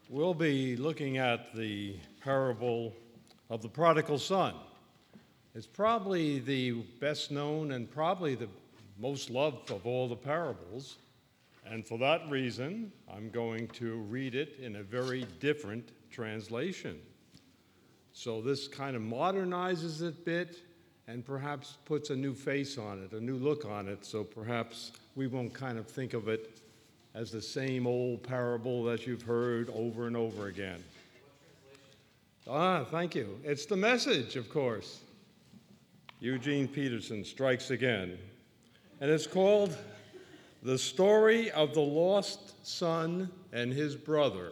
We'll be looking at the parable of the prodigal son. It's probably the best known and probably the most loved of all the parables. And for that reason, I'm going to read it in a very different translation. So this kind of modernizes it a bit and perhaps puts a new face on it, a new look on it, so perhaps we won't kind of think of it as the same old parable that you've heard over and over again. Thank you. It's The Message, of course. Eugene Peterson strikes again. And it's called The Story of the Lost Son and His Brother.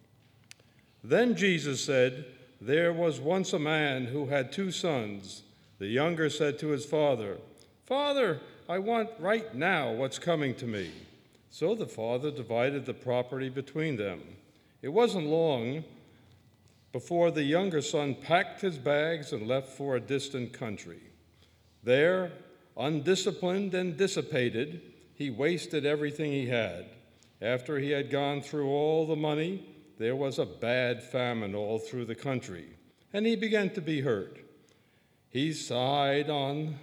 Then Jesus said, "There was once a man who had 2 sons. The younger said to his father, 'Father, I want right now what's coming to me.' So the father divided the property between them. It wasn't long before the younger son packed his bags and left for a distant country. There, undisciplined and dissipated, he wasted everything he had. After he had gone through all the money, there was a bad famine all through the country, and he began to be hurt. He signed on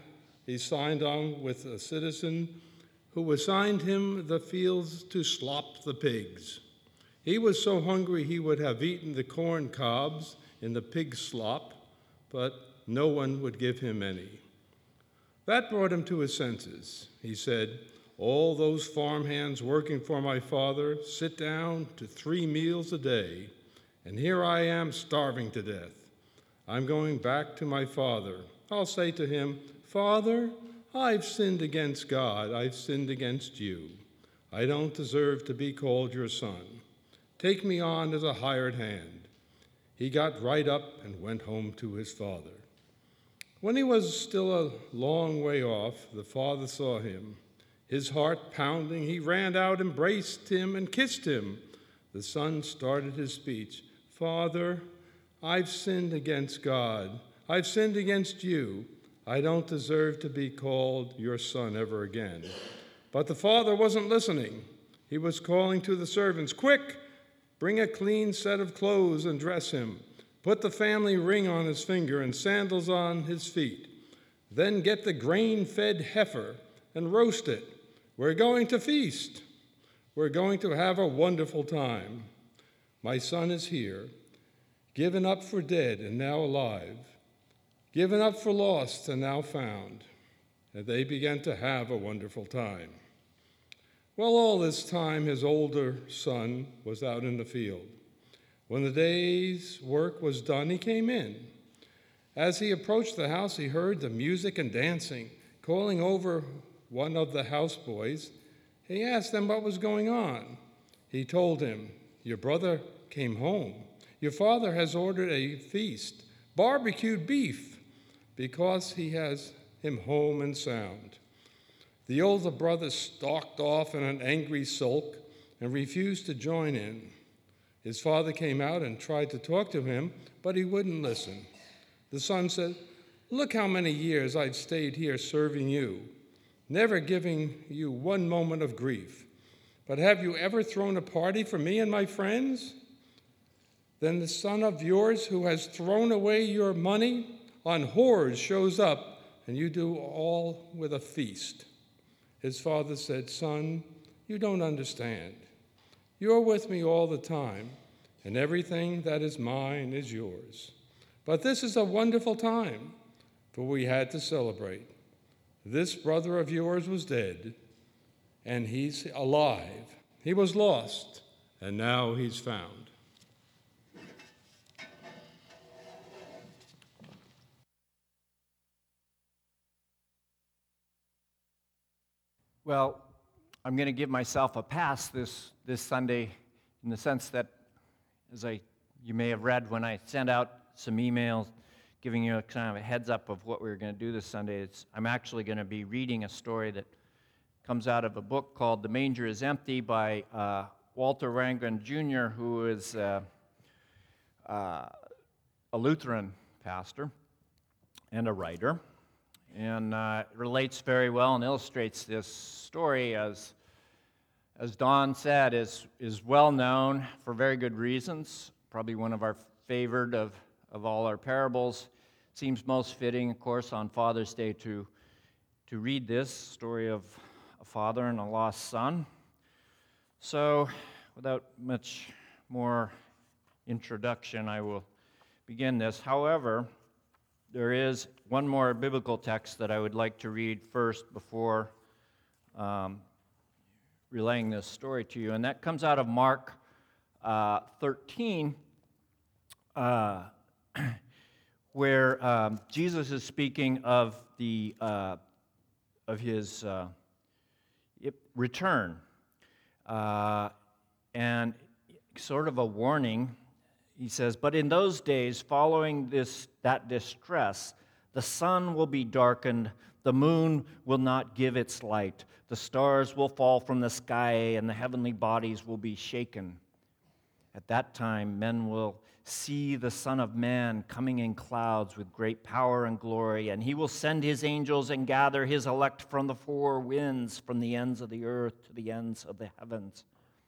with a citizen who assigned him the fields to slop the pigs. He was so hungry he would have eaten the corn cobs in the pig slop, but no one would give him any. That brought him to his senses. He said, 'All those farmhands working for my father sit down to 3 meals a day, and here I am starving to death. I'm going back to my father. I'll say to him, "Father, I've sinned against God. I've sinned against you. I don't deserve to be called your son. Take me on as a hired hand." He got right up and went home to his father. When he was still a long way off, the father saw him. His heart pounding, he ran out, embraced him, and kissed him. The son started his speech. "Father, I've sinned against God. I've sinned against you. I don't deserve to be called your son ever again." But the father wasn't listening. He was calling to the servants, "Quick, bring a clean set of clothes and dress him. Put the family ring on his finger and sandals on his feet. Then get the grain-fed heifer and roast it. We're going to feast. We're going to have a wonderful time. My son is here, given up for dead and now alive, given up for lost and now found." And they began to have a wonderful time. Well, all this time his older son was out in the field. When the day's work was done, he came in. As he approached the house, he heard the music and dancing. Calling over one of the houseboys, he asked them what was going on. He told him, "Your brother came home. Your father has ordered a feast, barbecued beef, because he has him home and sound." The older brother stalked off in an angry sulk and refused to join in. His father came out and tried to talk to him, but he wouldn't listen. The son said, "Look how many years I've stayed here serving you, never giving you one moment of grief. But have you ever thrown a party for me and my friends? Then the son of yours who has thrown away your money on whores shows up, and you do all with a feast." His father said, "Son, you don't understand. You're with me all the time, and everything that is mine is yours. But this is a wonderful time, for we had to celebrate. This brother of yours was dead, and he's alive. He was lost, and now he's found." Well, I'm going to give myself a pass this Sunday in the sense that, you may have read when I sent out some emails giving you a kind of a heads up of what we were going to do this Sunday. I'm actually going to be reading a story that comes out of a book called "The Manger is Empty" by Walter Wangerin Jr., who is a Lutheran pastor and a writer. And it relates very well and illustrates this story as as Don said, is well known for very good reasons. Probably one of our favored of all our parables. Seems most fitting, of course, on Father's Day to read this story of a father and a lost son. So, without much more introduction, I will begin this. However, there is one more biblical text that I would like to read first before relaying this story to you, and that comes out of Mark 13, where Jesus is speaking of his return, and sort of a warning. He says, "But in those days following that distress, the sun will be darkened, the moon will not give its light, the stars will fall from the sky, and the heavenly bodies will be shaken. At that time, men will see the Son of Man coming in clouds with great power and glory, and he will send his angels and gather his elect from the four winds, from the ends of the earth to the ends of the heavens."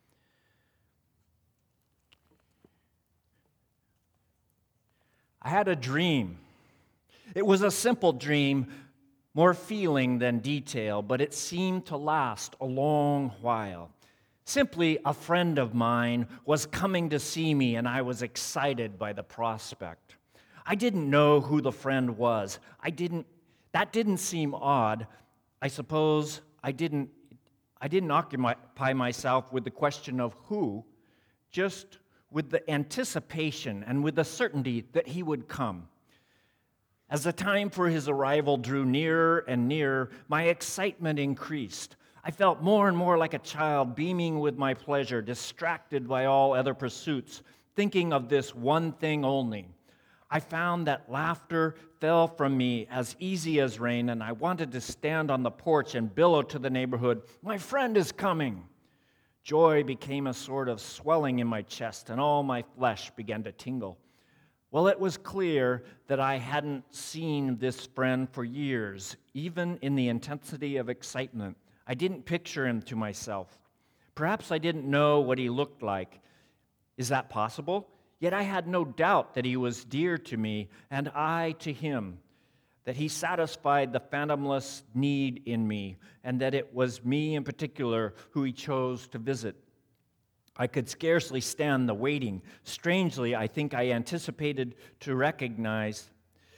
I had a dream. It was a simple dream, more feeling than detail, but it seemed to last a long while. Simply, a friend of mine was coming to see me, and I was excited by the prospect. I didn't know who the friend was. That didn't seem odd. I suppose I didn't occupy myself with the question of who, just with the anticipation and with the certainty that he would come. As the time for his arrival drew nearer and nearer, my excitement increased. I felt more and more like a child, beaming with my pleasure, distracted by all other pursuits, thinking of this one thing only. I found that laughter fell from me as easy as rain, and I wanted to stand on the porch and bellow to the neighborhood, "My friend is coming!" Joy became a sort of swelling in my chest, and all my flesh began to tingle. Well, it was clear that I hadn't seen this friend for years, even in the intensity of excitement. I didn't picture him to myself. Perhaps I didn't know what he looked like. Is that possible? Yet I had no doubt that he was dear to me, and I to him, that he satisfied the fathomless need in me, and that it was me in particular who he chose to visit. I could scarcely stand the waiting. Strangely, I think I anticipated to recognize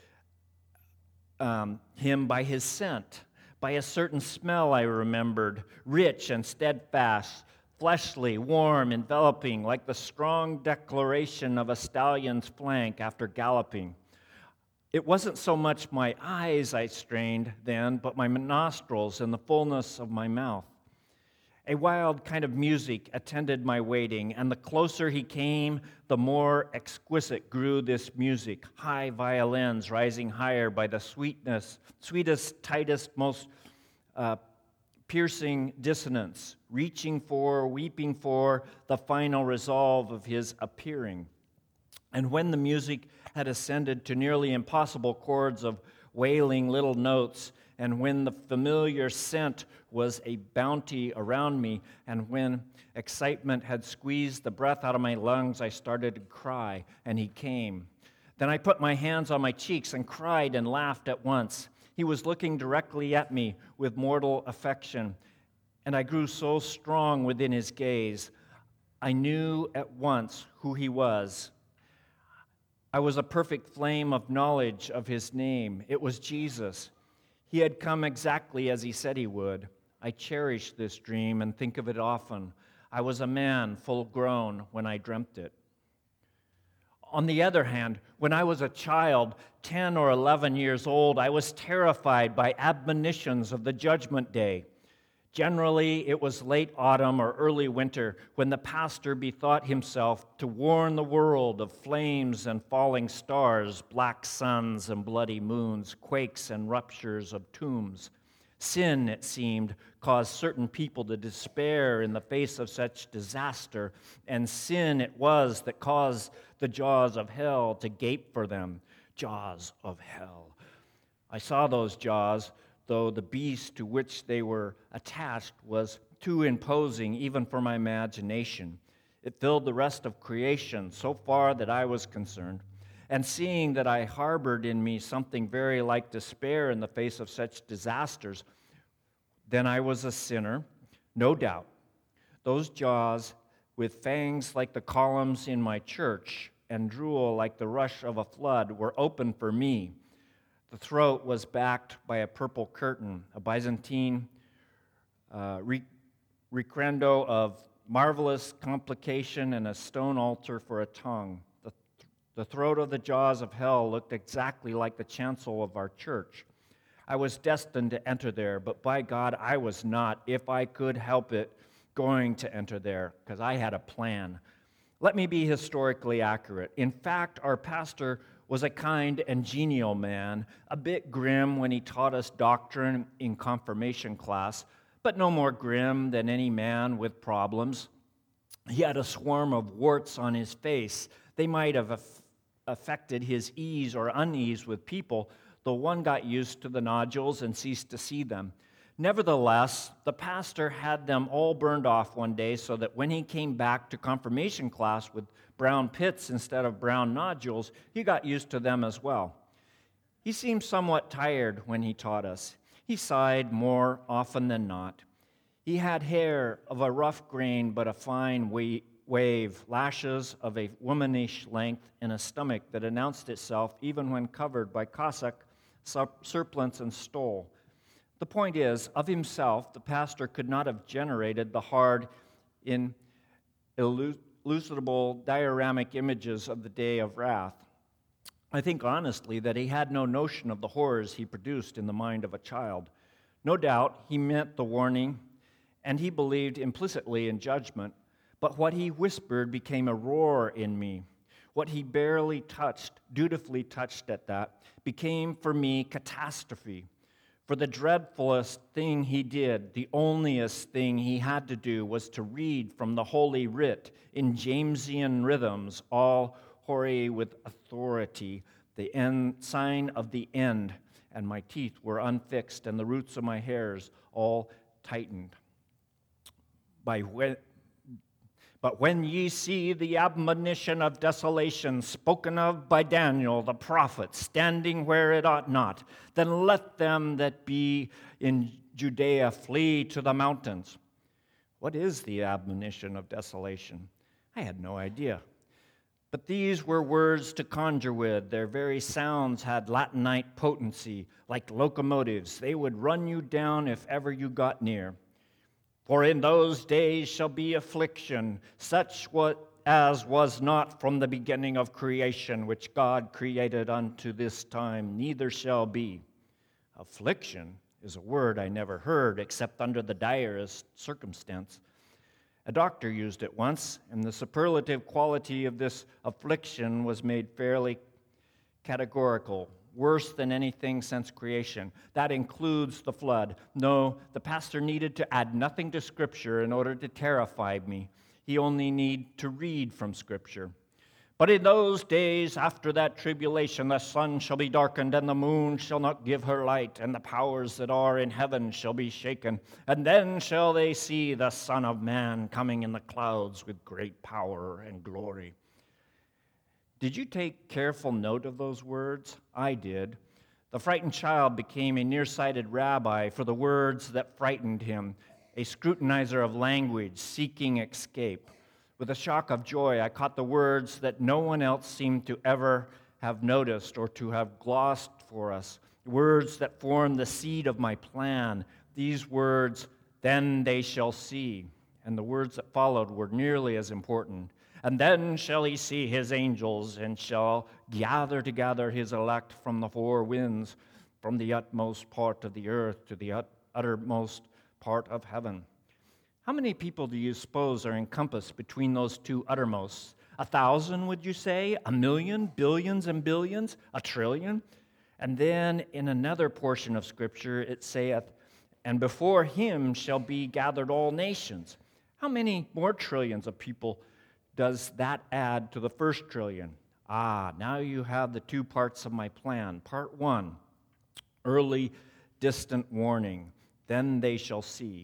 him by his scent, by a certain smell I remembered, rich and steadfast, fleshly, warm, enveloping, like the strong declaration of a stallion's flank after galloping. It wasn't so much my eyes I strained then, but my nostrils and the fullness of my mouth. A wild kind of music attended my waiting, and the closer he came, the more exquisite grew this music, high violins rising higher by the sweetest, tightest, most piercing dissonance, reaching for, weeping for the final resolve of his appearing. And when the music had ascended to nearly impossible chords of wailing little notes, and when the familiar scent was a bounty around me, and when excitement had squeezed the breath out of my lungs, I started to cry, and he came. Then I put my hands on my cheeks and cried and laughed at once. He was looking directly at me with mortal affection, and I grew so strong within his gaze. I knew at once who he was. I was a perfect flame of knowledge of his name. It was Jesus. He had come exactly as he said he would. I cherish this dream and think of it often. I was a man full grown when I dreamt it. On the other hand, when I was a child, 10 or 11 years old, I was terrified by admonitions of the judgment day. Generally, it was late autumn or early winter when the pastor bethought himself to warn the world of flames and falling stars, black suns and bloody moons, quakes and ruptures of tombs. Sin, it seemed, caused certain people to despair in the face of such disaster, and sin it was that caused the jaws of hell to gape for them. Jaws of hell. I saw those jaws, though the beast to which they were attached was too imposing even for my imagination. It filled the rest of creation so far that I was concerned. And seeing that I harbored in me something very like despair in the face of such disasters, then I was a sinner, no doubt. Those jaws with fangs like the columns in my church and drool like the rush of a flood were open for me. The throat was backed by a purple curtain, a Byzantine recrendo of marvelous complication and a stone altar for a tongue. The throat of the jaws of hell looked exactly like the chancel of our church. I was destined to enter there, but by God, I was not, if I could help it, going to enter there, because I had a plan. Let me be historically accurate. In fact, our pastor was a kind and genial man, a bit grim when he taught us doctrine in confirmation class, but no more grim than any man with problems. He had a swarm of warts on his face. They might have affected his ease or unease with people, though one got used to the nodules and ceased to see them. Nevertheless, the pastor had them all burned off one day so that when he came back to confirmation class with brown pits instead of brown nodules, he got used to them as well. He seemed somewhat tired when he taught us. He sighed more often than not. He had hair of a rough grain but a fine wave, lashes of a womanish length, and a stomach that announced itself even when covered by cassock, surplice, and stole. The point is, of himself, the pastor could not have generated the hard, elucidable dioramic images of the day of wrath. I think honestly that he had no notion of the horrors he produced in the mind of a child. No doubt he meant the warning, and he believed implicitly in judgment, but what he whispered became a roar in me. What he barely touched, dutifully touched at that, became for me catastrophe. For the dreadfulest thing he did, the onlyest thing he had to do, was to read from the Holy Writ in Jamesian rhythms, all hoary with authority, the sign of the end, and my teeth were unfixed, and the roots of my hairs all tightened. But when ye see the admonition of desolation spoken of by Daniel the prophet standing where it ought not, then let them that be in Judea flee to the mountains. What is the admonition of desolation? I had no idea. But these were words to conjure with. Their very sounds had Latinite potency, like locomotives. They would run you down if ever you got near. For in those days shall be affliction, such as was not from the beginning of creation, which God created unto this time, neither shall be. Affliction is a word I never heard except under the direst circumstance. A doctor used it once, and the superlative quality of this affliction was made fairly categorical. Worse than anything since creation. That includes the flood. No, the pastor needed to add nothing to Scripture in order to terrify me. He only needed to read from Scripture. But in those days after that tribulation, the sun shall be darkened, and the moon shall not give her light, and the powers that are in heaven shall be shaken. And then shall they see the Son of Man coming in the clouds with great power and glory. Did you take careful note of those words? I did. The frightened child became a nearsighted rabbi for the words that frightened him, a scrutinizer of language, seeking escape. With a shock of joy, I caught the words that no one else seemed to ever have noticed or to have glossed for us, words that formed the seed of my plan. These words, then they shall see, and the words that followed were nearly as important. And then shall he see his angels, and shall gather together his elect from the four winds, from the utmost part of the earth to the uttermost part of heaven. How many people do you suppose are encompassed between those two uttermosts? 1,000, would you say? 1,000,000, billions and billions? 1,000,000,000,000? And then in another portion of Scripture it saith, and before him shall be gathered all nations. How many more trillions of people does that add to the first trillion? Now you have the two parts of my plan. Part one, early distant warning, then they shall see.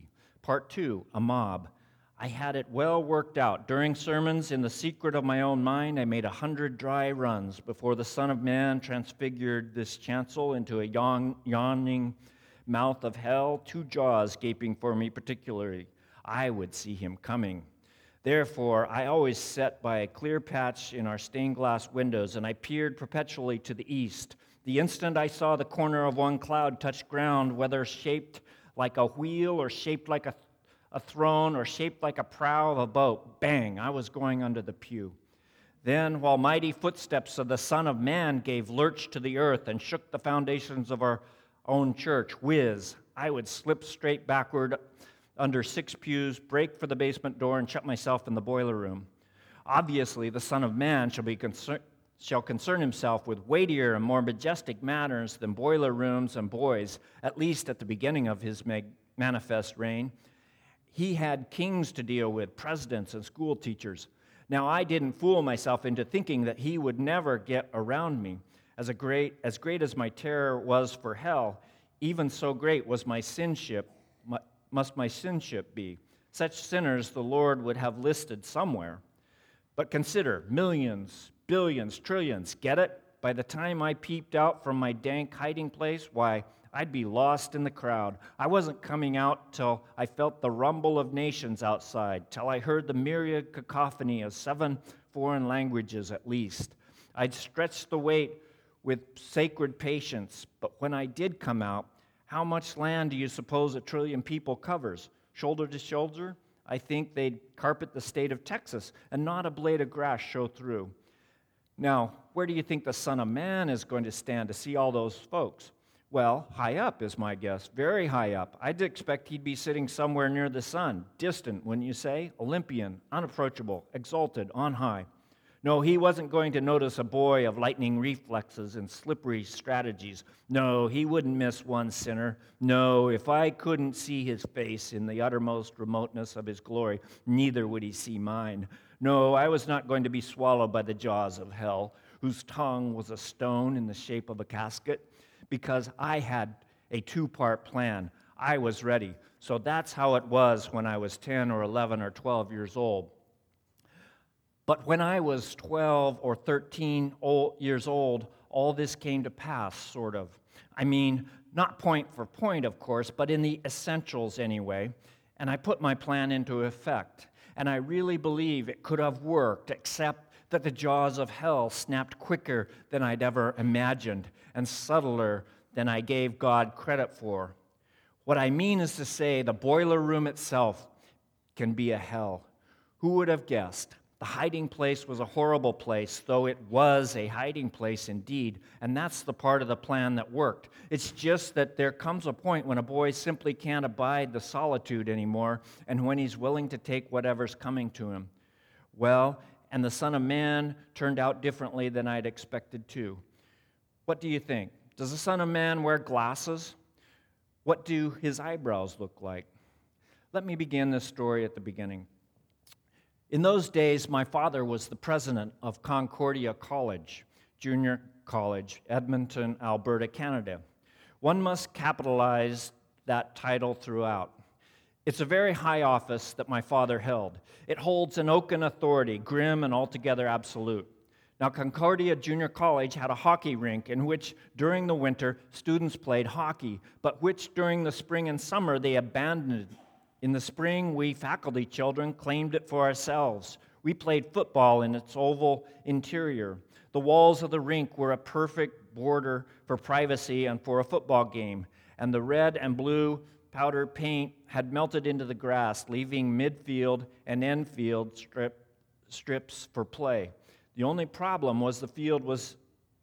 Part 2, a mob. I had it well worked out. During sermons, in the secret of my own mind, I made 100 dry runs before the Son of Man transfigured this chancel into a yawning mouth of hell, 2 jaws gaping for me particularly. I would see him coming. Therefore, I always sat by a clear patch in our stained glass windows, and I peered perpetually to the east. The instant I saw the corner of one cloud touch ground, whether shaped like a wheel or shaped like a throne or shaped like a prow of a boat, bang, I was going under the pew. Then, while mighty footsteps of the Son of Man gave lurch to the earth and shook the foundations of our own church, whiz, I would slip straight backward under 6 pews, break for the basement door, and shut myself in the boiler room. Obviously, the Son of Man shall concern himself with weightier and more majestic matters than boiler rooms and boys, at least at the beginning of his manifest reign. He had kings to deal with, presidents and school teachers. Now, I didn't fool myself into thinking that he would never get around me. As great as my terror was for hell, even so great was my sinship, must my sinship be. Such sinners the Lord would have listed somewhere. But consider, millions, billions, trillions, get it? By the time I peeped out from my dank hiding place, why, I'd be lost in the crowd. I wasn't coming out till I felt the rumble of nations outside, till I heard the myriad cacophony of 7 foreign languages at least. I'd stretched the weight with sacred patience, but when I did come out, how much land do you suppose 1 trillion people covers? Shoulder to shoulder? I think they'd carpet the state of Texas and not a blade of grass show through. Now, where do you think the Son of Man is going to stand to see all those folks? Well, high up is my guess, very high up. I'd expect he'd be sitting somewhere near the sun, distant, wouldn't you say? Olympian, unapproachable, exalted, on high. No, he wasn't going to notice a boy of lightning reflexes and slippery strategies. No, he wouldn't miss one sinner. No, if I couldn't see his face in the uttermost remoteness of his glory, neither would he see mine. No, I was not going to be swallowed by the jaws of hell, whose tongue was a stone in the shape of a casket, because I had a 2-part plan. I was ready. So that's how it was when I was 10 or 11 or 12 years old. But when I was 12 or 13 years old, all this came to pass, sort of. I mean, not point for point, of course, but in the essentials anyway. And I put my plan into effect. And I really believe it could have worked, except that the jaws of hell snapped quicker than I'd ever imagined and subtler than I gave God credit for. What I mean is to say the boiler room itself can be a hell. Who would have guessed? The hiding place was a horrible place, though it was a hiding place indeed, and that's the part of the plan that worked. It's just that there comes a point when a boy simply can't abide the solitude anymore, and when he's willing to take whatever's coming to him. Well, and the Son of Man turned out differently than I'd expected too. What do you think? Does the Son of Man wear glasses? What do his eyebrows look like? Let me begin this story at the beginning. In those days, my father was the president of Concordia College, junior college, Edmonton, Alberta, Canada. One must capitalize that title throughout. It's a very high office that my father held. It holds an oaken authority, grim and altogether absolute. Now, Concordia Junior College had a hockey rink in which, during the winter, students played hockey, but which, during the spring and summer, they abandoned. In the spring, we faculty children claimed it for ourselves. We played football in its oval interior. The walls of the rink were a perfect border for privacy and for a football game, and the red and blue powder paint had melted into the grass, leaving midfield and infield strips for play. The only problem was the field was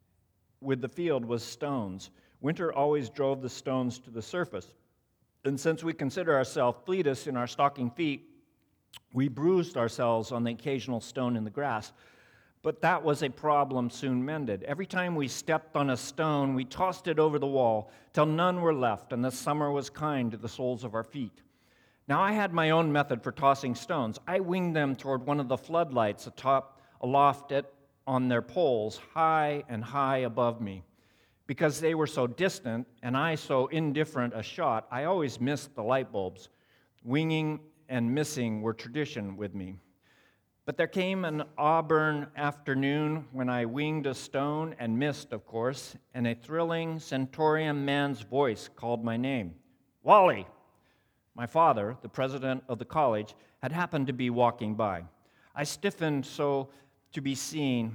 stones. Winter always drove the stones to the surface. And since we consider ourselves fleetest in our stocking feet, we bruised ourselves on the occasional stone in the grass. But that was a problem soon mended. Every time we stepped on a stone, we tossed it over the wall till none were left, and the summer was kind to the soles of our feet. Now, I had my own method for tossing stones. I winged them toward one of the floodlights aloft on their poles, high and high above me. Because they were so distant and I so indifferent a shot, I always missed the light bulbs. Winging and missing were tradition with me. But there came an auburn afternoon when I winged a stone and missed, of course, and a thrilling centurion man's voice called my name. Wally! My father, the president of the college, had happened to be walking by. I stiffened so to be seen,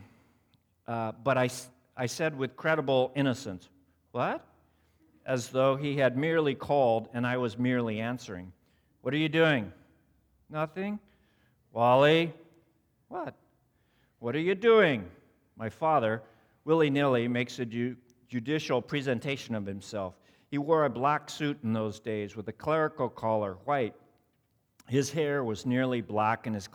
but I said with credible innocence, "What?" As though he had merely called and I was merely answering. "What are you doing?" "Nothing." "Wally." "What?" "What are you doing?" My father, willy-nilly, makes a judicial presentation of himself. He wore a black suit in those days with a clerical collar, white. His hair was nearly black and his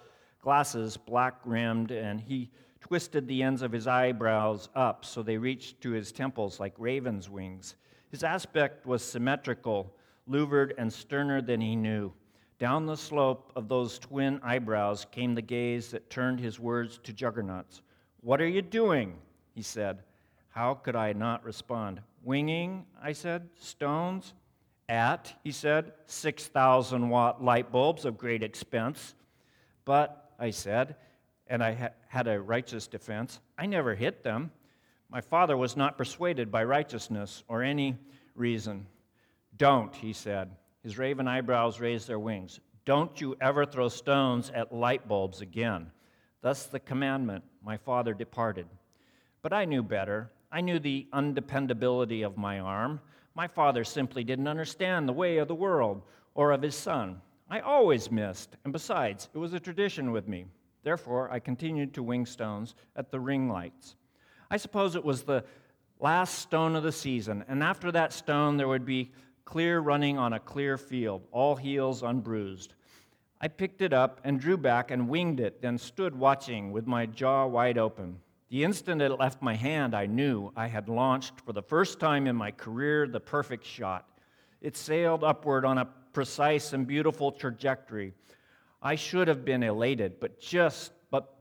glasses black-rimmed, and he twisted the ends of his eyebrows up so they reached to his temples like raven's wings. His aspect was symmetrical, louvered and sterner than he knew. Down the slope of those twin eyebrows came the gaze that turned his words to juggernauts. "What are you doing?" he said. How could I not respond? "Winging," I said. "Stones?" "At," he said, 6,000-watt light bulbs of great expense. "But," I said, and I had a righteous defense, "I never hit them." My father was not persuaded by righteousness or any reason. "Don't," he said. His raven eyebrows raised their wings. "Don't you ever throw stones at light bulbs again." Thus the commandment. My father departed. But I knew better. I knew the undependability of my arm. My father simply didn't understand the way of the world or of his son. I always missed, and besides, it was a tradition with me. Therefore, I continued to wing stones at the ring lights. I suppose it was the last stone of the season, and after that stone there would be clear running on a clear field, all heels unbruised. I picked it up and drew back and winged it, then stood watching with my jaw wide open. The instant it left my hand, I knew I had launched for the first time in my career the perfect shot. It sailed upward on a precise and beautiful trajectory. I should have been elated, but just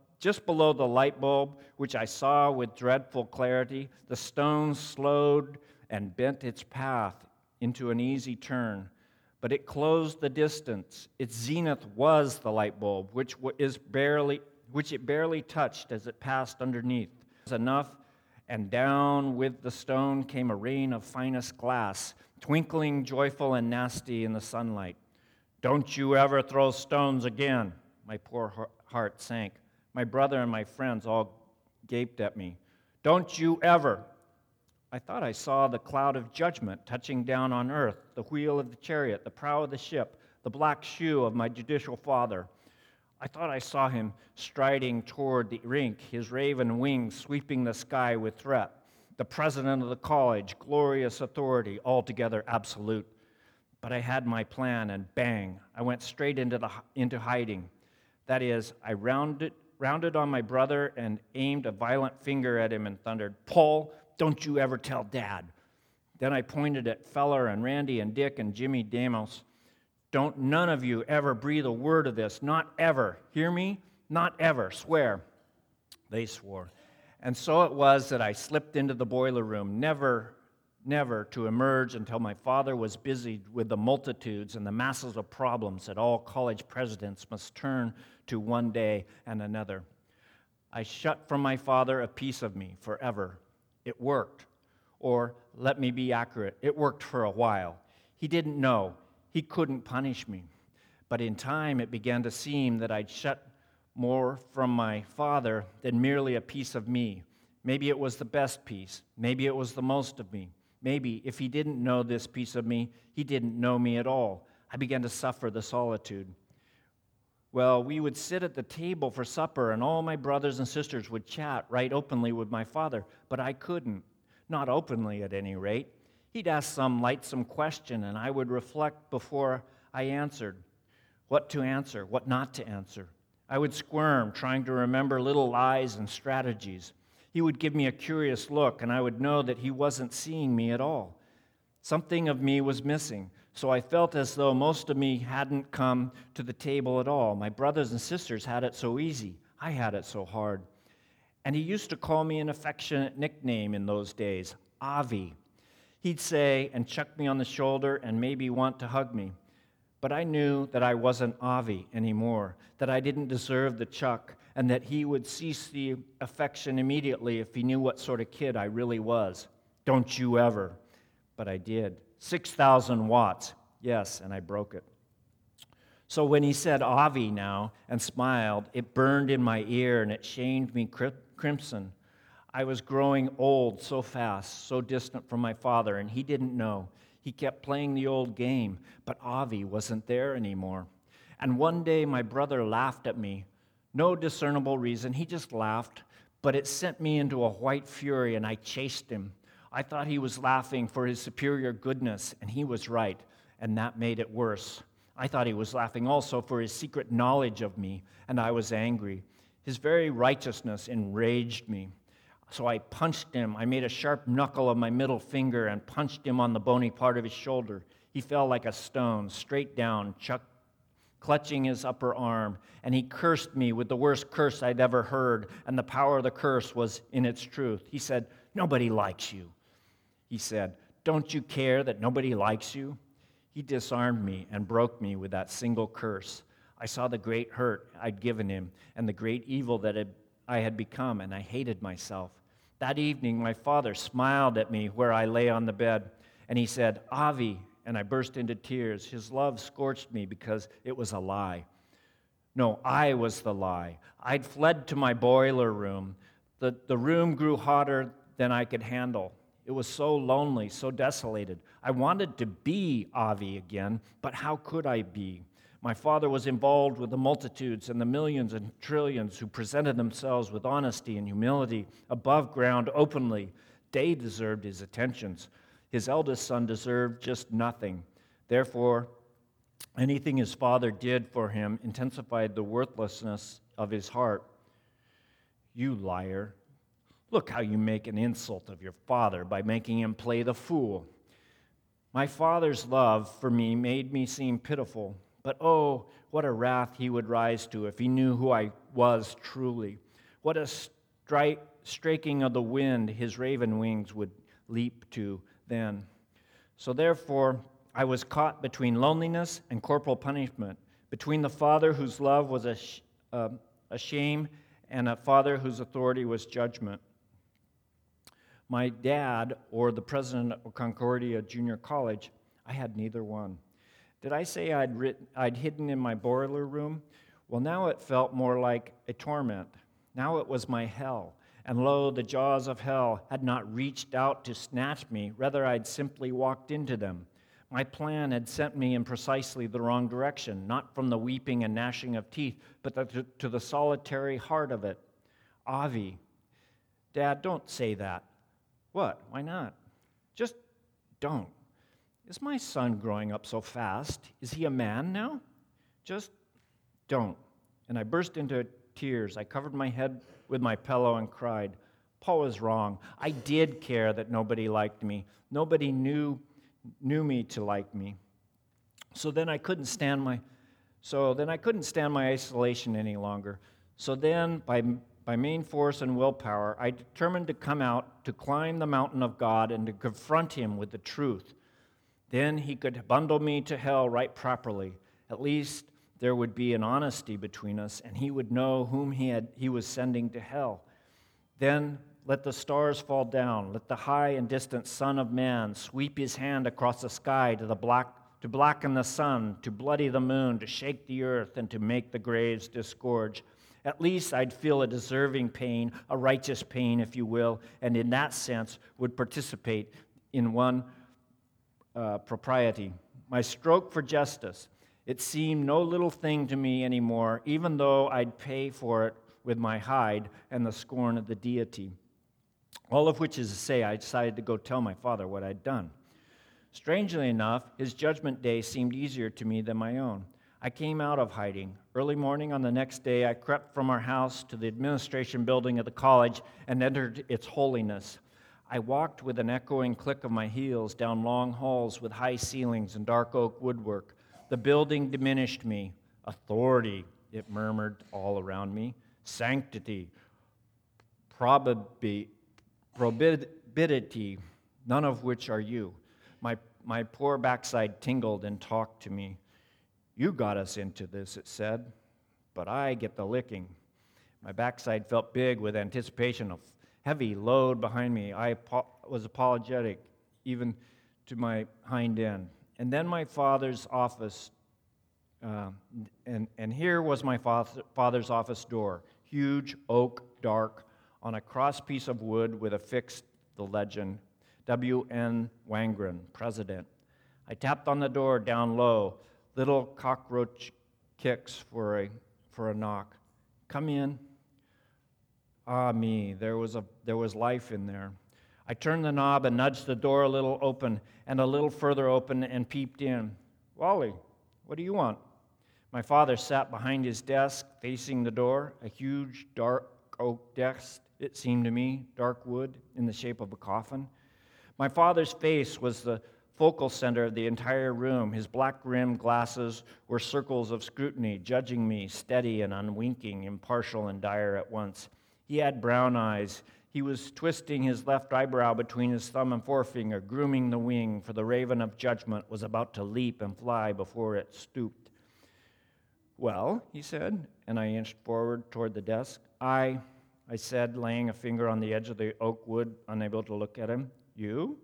below the light bulb, which I saw with dreadful clarity, the stone slowed and bent its path into an easy turn. But it closed the distance. Its zenith was the light bulb, which it barely touched as it passed underneath. It was enough, and down with the stone came a rain of finest glass, twinkling, joyful, and nasty in the sunlight. "Don't you ever throw stones again." My poor heart sank. My brother and my friends all gaped at me. "Don't you ever." I thought I saw the cloud of judgment touching down on earth, the wheel of the chariot, the prow of the ship, the black shoe of my judicial father. I thought I saw him striding toward the rink, his raven wings sweeping the sky with threat. The president of the college, glorious authority, altogether absolute. But I had my plan, and bang, I went straight into hiding. That is, I rounded on my brother and aimed a violent finger at him and thundered, "Paul, don't you ever tell Dad." Then I pointed at Feller and Randy and Dick and Jimmy Damos. "Don't none of you ever breathe a word of this, not ever. Hear me? Not ever, swear." They swore. And so it was that I slipped into the boiler room, never to emerge until my father was busied with the multitudes and the masses of problems that all college presidents must turn to one day and another. I shut from my father a piece of me forever. It worked. Or, let me be accurate, it worked for a while. He didn't know. He couldn't punish me. But in time, it began to seem that I'd shut more from my father than merely a piece of me. Maybe it was the best piece. Maybe it was the most of me. Maybe, if he didn't know this piece of me, he didn't know me at all. I began to suffer the solitude. Well, we would sit at the table for supper, and all my brothers and sisters would chat right openly with my father, but I couldn't. Not openly, at any rate. He'd ask some lightsome question, and I would reflect before I answered. What to answer, what not to answer. I would squirm, trying to remember little lies and strategies. He would give me a curious look, and I would know that he wasn't seeing me at all. Something of me was missing, so I felt as though most of me hadn't come to the table at all. My brothers and sisters had it so easy. I had it so hard. And he used to call me an affectionate nickname in those days, Avi. He'd say and chuck me on the shoulder and maybe want to hug me. But I knew that I wasn't Avi anymore, that I didn't deserve the Chuck, and that he would cease the affection immediately if he knew what sort of kid I really was. Don't you ever. But I did. 6,000 watts. Yes, and I broke it. So when he said Avi now and smiled, it burned in my ear and it shamed me crimson. I was growing old so fast, so distant from my father, and he didn't know. He kept playing the old game, but Avi wasn't there anymore. And one day my brother laughed at me. No discernible reason, he just laughed, but it sent me into a white fury, and I chased him. I thought he was laughing for his superior goodness, and he was right, and that made it worse. I thought he was laughing also for his secret knowledge of me, and I was angry. His very righteousness enraged me. So I punched him. I made a sharp knuckle of my middle finger and punched him on the bony part of his shoulder. He fell like a stone, straight down, clutching his upper arm, and he cursed me with the worst curse I'd ever heard, and the power of the curse was in its truth. He said, "Nobody likes you." He said, "Don't you care that nobody likes you?" He disarmed me and broke me with that single curse. I saw the great hurt I'd given him and the great evil that I had become, and I hated myself. That evening, my father smiled at me where I lay on the bed, and he said, "Avi," and I burst into tears. His love scorched me because it was a lie. No, I was the lie. I'd fled to my boiler room. The room grew hotter than I could handle. It was so lonely, so desolated. I wanted to be Avi again, but how could I be? My father was involved with the multitudes and the millions and trillions who presented themselves with honesty and humility, above ground, openly. They deserved his attentions. His eldest son deserved just nothing. Therefore, anything his father did for him intensified the worthlessness of his heart. You liar. Look how you make an insult of your father by making him play the fool. My father's love for me made me seem pitiful. But oh, what a wrath he would rise to if he knew who I was truly. What a striking of the wind his raven wings would leap to then. So therefore, I was caught between loneliness and corporal punishment, between the father whose love was a shame and a father whose authority was judgment. My dad, or the president of Concordia Junior College, I had neither one. Did I say I'd hidden in my boiler room? Well, now it felt more like a torment. Now it was my hell. And lo, the jaws of hell had not reached out to snatch me. Rather, I'd simply walked into them. My plan had sent me in precisely the wrong direction, not from the weeping and gnashing of teeth, but to the solitary heart of it. Avi. Dad, don't say that. What? Why not? Just don't. Is my son growing up so fast? Is he a man now? Just don't. And I burst into tears. I covered my head with my pillow and cried. Paul was wrong. I did care that nobody liked me. Nobody knew me to like me. So then I couldn't stand my isolation any longer. So then, by main force and willpower, I determined to come out, to climb the mountain of God, and to confront him with the truth. Then he could bundle me to hell right properly. At least there would be an honesty between us, and he would know whom he was sending to hell. Then let the stars fall down. Let the high and distant Son of Man sweep his hand across the sky to blacken the sun, to bloody the moon, to shake the earth, and to make the graves disgorge. At least I'd feel a deserving pain, a righteous pain, if you will, and in that sense would participate in one propriety. My stroke for justice. It seemed no little thing to me anymore, even though I'd pay for it with my hide and the scorn of the deity. All of which is to say, I decided to go tell my father what I'd done. Strangely enough, his judgment day seemed easier to me than my own. I came out of hiding. Early morning on the next day, I crept from our house to the administration building of the college and entered its holiness. I walked with an echoing click of my heels down long halls with high ceilings and dark oak woodwork. The building diminished me. Authority, it murmured all around me. Sanctity, probity, none of which are you. My poor backside tingled and talked to me. "You got us into this," it said, "but I get the licking." My backside felt big with anticipation of heavy load behind me. I was apologetic, even to my hind end. And then my father's office, and here was my father's office door, huge, oak, dark, on a cross piece of wood with affixed the legend, W.N. Wangren, President. I tapped on the door down low, little cockroach kicks for a knock. "Come in." Ah, me, there was life in there. I turned the knob and nudged the door a little open and a little further open and peeped in. "Wally, what do you want?" My father sat behind his desk, facing the door, a huge, dark oak desk, it seemed to me, dark wood in the shape of a coffin. My father's face was the focal center of the entire room. His black-rimmed glasses were circles of scrutiny, judging me, steady and unwinking, impartial and dire at once. He had brown eyes. He was twisting his left eyebrow between his thumb and forefinger, grooming the wing, for the raven of judgment was about to leap and fly before it stooped. "Well," he said, and I inched forward toward the desk. I said, laying a finger on the edge of the oak wood, unable to look at him. "You?"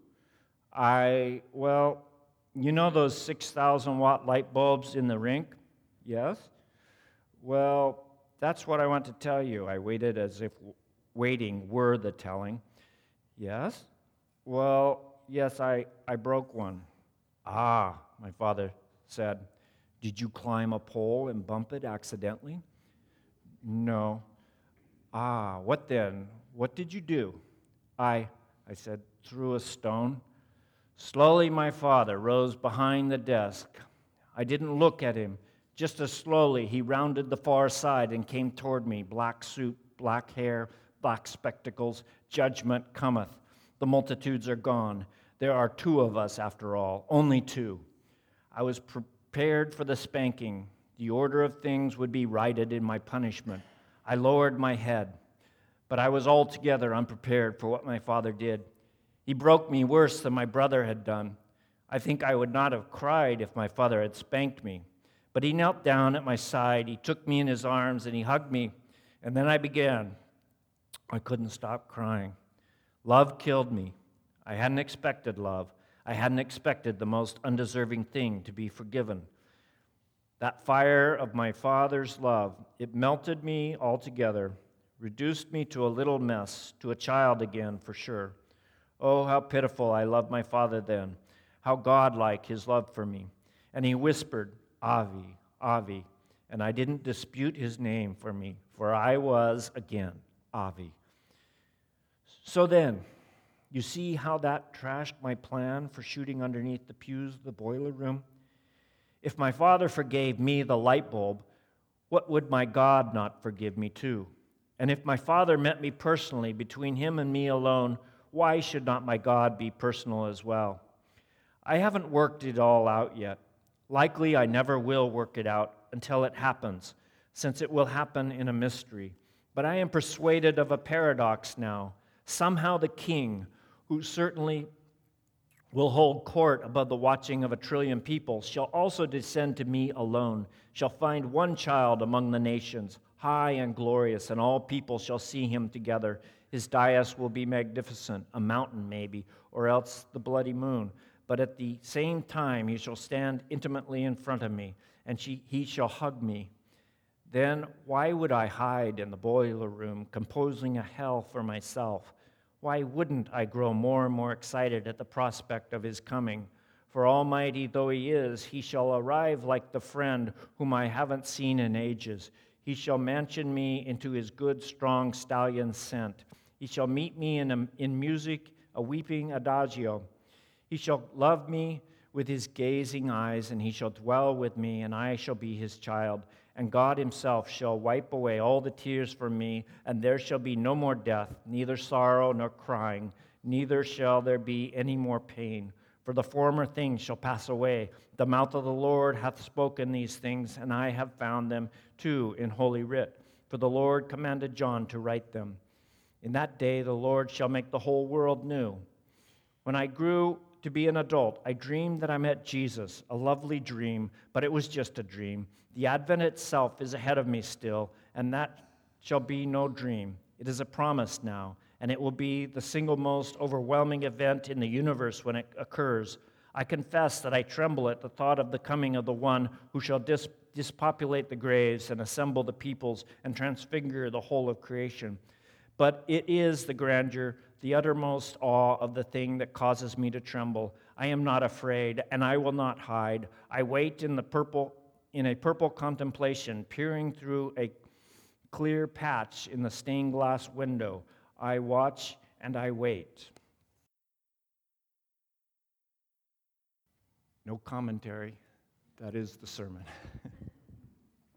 "Well, you know those 6,000-watt light bulbs in the rink?" "Yes." "Well, that's what I want to tell you." I waited as if waiting were the telling. "Yes?" "Well, yes, I broke one." "Ah," my father said. "Did you climb a pole and bump it accidentally?" "No." "Ah, what then? What did you do?" I said, "Threw a stone." Slowly my father rose behind the desk. I didn't look at him. Just as slowly he rounded the far side and came toward me, black suit, black hair, black spectacles. "Judgment cometh. The multitudes are gone. There are two of us, after all, only two." I was prepared for the spanking. The order of things would be righted in my punishment. I lowered my head, but I was altogether unprepared for what my father did. He broke me worse than my brother had done. I think I would not have cried if my father had spanked me. But he knelt down at my side, he took me in his arms, and he hugged me, and then I began. I couldn't stop crying. Love killed me. I hadn't expected love. I hadn't expected the most undeserving thing to be forgiven. That fire of my father's love, it melted me altogether, reduced me to a little mess, to a child again, for sure. Oh, how pitiful I loved my father then, how godlike his love for me. And he whispered, "Avi, Avi," and I didn't dispute his name for me, for I was, again, Avi. So then, you see how that trashed my plan for shooting underneath the pews of the boiler room? If my father forgave me the light bulb, what would my God not forgive me too? And if my father met me personally, between him and me alone, why should not my God be personal as well? I haven't worked it all out yet. Likely I never will work it out until it happens, since it will happen in a mystery. But I am persuaded of a paradox now. Somehow the king, who certainly will hold court above the watching of 1,000,000,000 people, shall also descend to me alone, shall find one child among the nations, high and glorious, and all people shall see him together. His dais will be magnificent, a mountain maybe, or else the bloody moon. But at the same time he shall stand intimately in front of me, and he shall hug me. Then why would I hide in the boiler room, composing a hell for myself? Why wouldn't I grow more and more excited at the prospect of his coming? For almighty though he is, he shall arrive like the friend whom I haven't seen in ages. He shall mansion me into his good, strong stallion scent. He shall meet me in music, a weeping adagio. He shall love me with his gazing eyes, and he shall dwell with me, and I shall be his child. And God himself shall wipe away all the tears from me, and there shall be no more death, neither sorrow nor crying, neither shall there be any more pain. For the former things shall pass away. The mouth of the Lord hath spoken these things, and I have found them too in Holy Writ. For the Lord commanded John to write them. In that day the Lord shall make the whole world new. When I grew to be an adult, I dreamed that I met Jesus, a lovely dream, but it was just a dream. The Advent itself is ahead of me still, and that shall be no dream. It is a promise now, and it will be the single most overwhelming event in the universe when it occurs. I confess that I tremble at the thought of the coming of the one who shall dispopulate the graves and assemble the peoples and transfigure the whole of creation. But it is the grandeur, the uttermost awe of the thing that causes me to tremble. I am not afraid, and I will not hide. I wait in a purple contemplation, peering through a clear patch in the stained glass window. I watch and I wait. No commentary. That is the sermon.